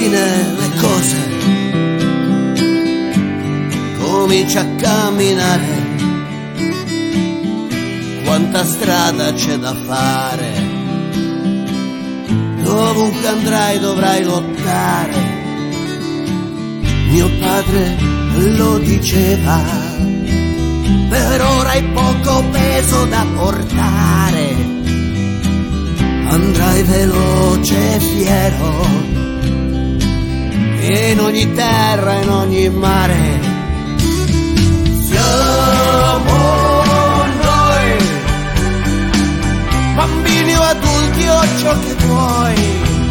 ordine le cose, comincia a camminare. Quanta strada c'è da fare, dovunque andrai dovrai lottare. Mio padre lo diceva, per ora hai poco peso da portare, andrai veloce e fiero, in ogni terra, in ogni mare. Siamo noi, bambini o adulti o ciò che vuoi,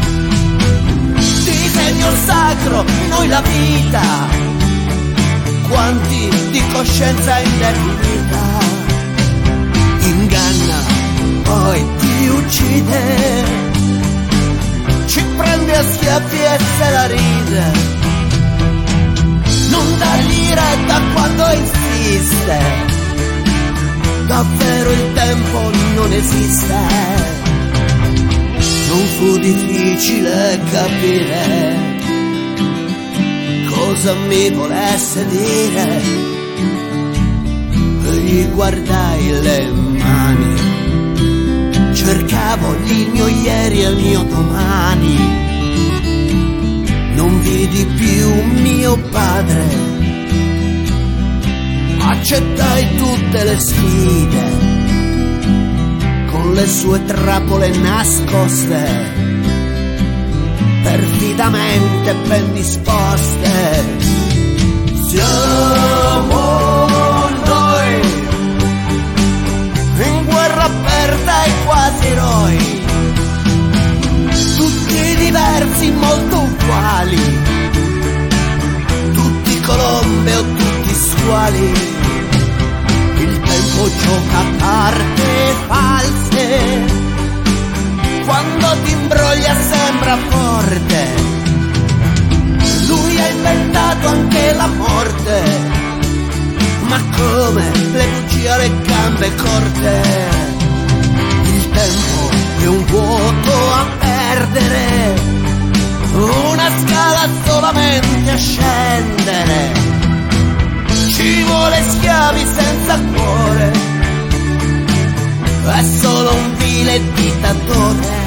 disegno sacro, noi la vita, quanti di coscienza indefinita, inganna, poi ti uccide, ci prende a schiaffi e se la ride, non dargli retta quando insiste, davvero il tempo non esiste. Non fu difficile capire cosa mi volesse dire, gli guardai le mani, cercavo il mio ieri e il mio domani, non vidi più mio padre, accettai tutte le sfide, con le sue trappole nascoste, perfidamente ben disposte. Siamo noi, in guerra aperta e quasi eroi, tutti diversi, molto uguali, tutti colombe o tutti squali. Il tempo gioca carte false, quando ti imbroglia sembra forte, lui ha inventato anche la morte, ma come le bugie alle gambe corte. Il tempo è un vuoto a perdere, una scala solamente a scendere, ci vuole schiavi senza cuore, è solo un vile dittatore.